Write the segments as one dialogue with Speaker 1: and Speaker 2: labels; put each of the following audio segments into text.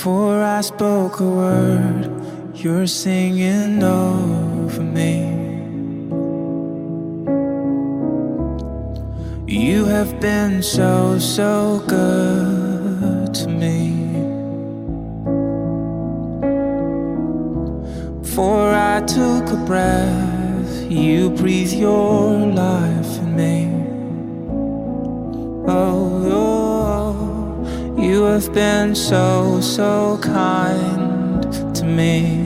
Speaker 1: Before I spoke a word, you're singing over me. You have been so, so good to me. Before I took a breath, you breathed your life in me. You have been so, so kind to me.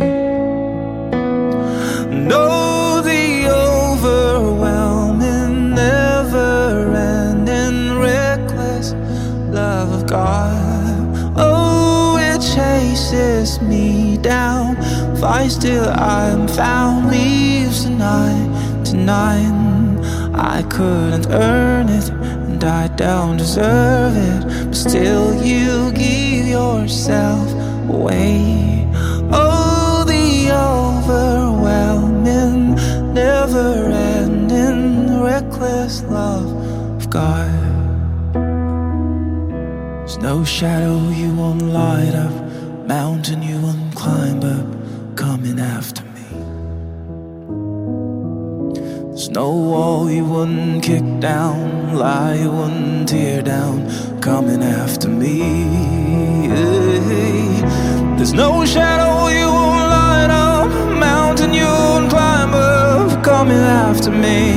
Speaker 1: Know the overwhelming, never-ending, reckless love of God. Oh, it chases me down. Fights till I'm found. Leaves tonight. I couldn't earn it, and I don't deserve it, but still you give yourself away. Oh, the overwhelming, never-ending, reckless love of God. There's no shadow you won't light up, mountain you won't climb up, coming after me. There's no wall you wouldn't kick down, lie you wouldn't tear down, coming after me. There's no shadow you won't light up, mountain you won't climb up, coming after me.